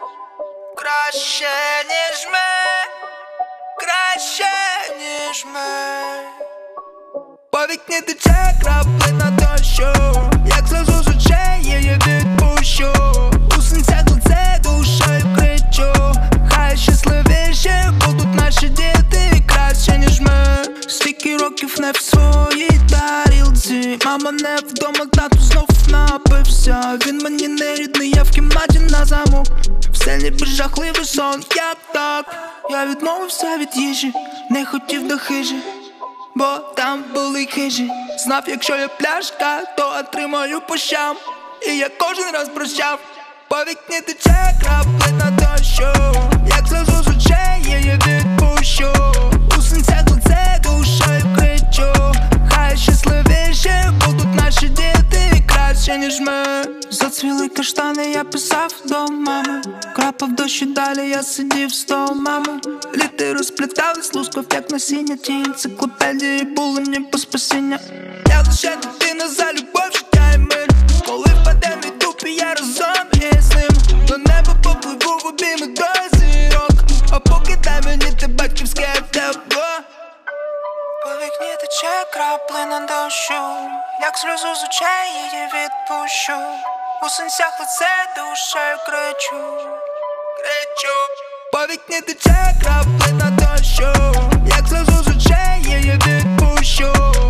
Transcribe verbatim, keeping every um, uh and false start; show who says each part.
Speaker 1: краще, ніж ми, краще, ніж ми. По вікні тече краплина дощу, як сльозу з очей її відпущу. У синцях лице душею кричу, хай щасливіші будуть наші діти, краще, ніж ми. Стільки років не в своїй тарілці, мама не вдома, тату знов напився. Він мені не рідний, я в кімнаті на замок. Все ніби жахливий сон, як так? Я відмовився від їжі, не хотів до хижі, бо там були хижі. Знав, якщо я пляшка, то отримаю по щам. І я кожен раз прощав. По вікні тече краплина дощу, як сльозу з очей її відпущу. У синцях лице душею кричу, хай щасливіші будуть наші діти, краще, ніж ми. Зацвіли каштани, я писав до мами, крапав дощ і далі я сидів з мами. Літери сплітались, лускав як насіння. Ті енциклопедії були мені по спасіння. Я лише дитина за любов, життя і мир. Коли впаде мій дуп, і я разом із ним до неба попливу в обійми до зірок. А поки дай мені те батьківське тепло. По вікні тече краплина дощу, як сльозу з очей її відпущу. У синцях лице душею кричу, кричу. По вікні тече краплина дощу, як сльозу з очей її відпущу.